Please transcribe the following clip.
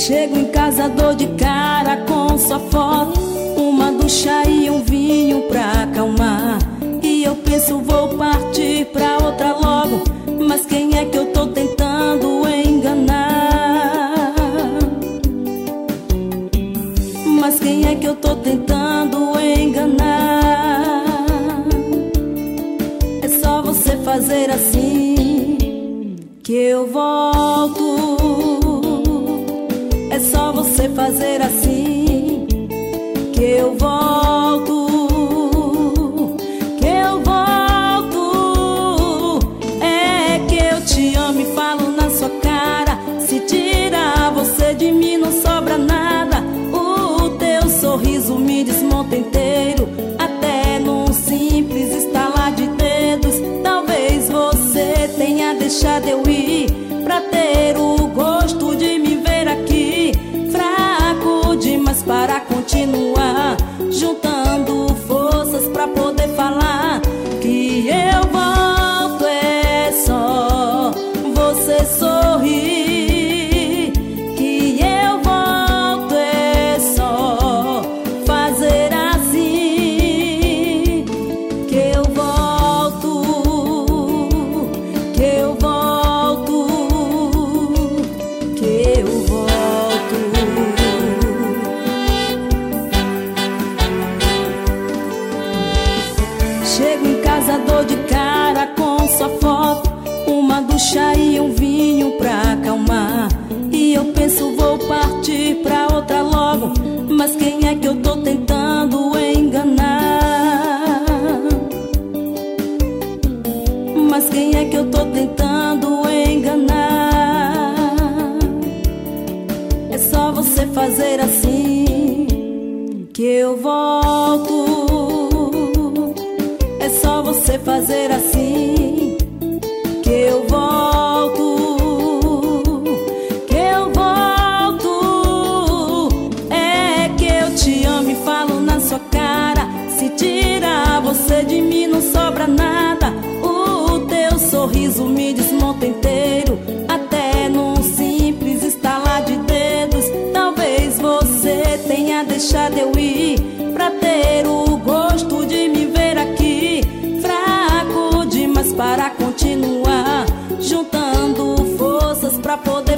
Chego em casa, dou de cara com sua foto, uma ducha e um vinho pra acalmar. E eu penso, vou partir pra outra logo, mas quem é que eu tô tentando enganar? Mas quem é que eu tô tentando enganar? É só você fazer assim que eu volto. É só você fazer assim que eu volto. Que eu volto. É que eu te amo e falo na sua cara. Se tirar você de mim não sobra nada. O teu sorriso me desmonta inteiro, até num simples estalar de dedos. Talvez você tenha deixado eu ir pra ter o gosto de me ver aqui, fraco demais para continuar, juntando forças pra poder falar que eu volto. É só você sorrir que eu volto. É só fazer assim que eu volto. Que eu volto. Que eu volto. Chego em casa, dou de cara com sua foto, uma ducha e um vinho pra acalmar. E eu penso, vou partir pra outra logo, mas quem é que eu tô tentando enganar? Mas quem é que eu tô tentando enganar? É só você fazer assim que eu volto. É só você fazer assim que eu volto. Que eu volto. É que eu te amo e falo na sua cara. Se tirar você de mim não sobra nada. O teu sorriso me desmonta inteiro, até num simples estalar de dedos. Talvez você tenha deixado eu ir pra ter o gosto de me ver aqui, fraco demais para continuar, juntando forças pra poder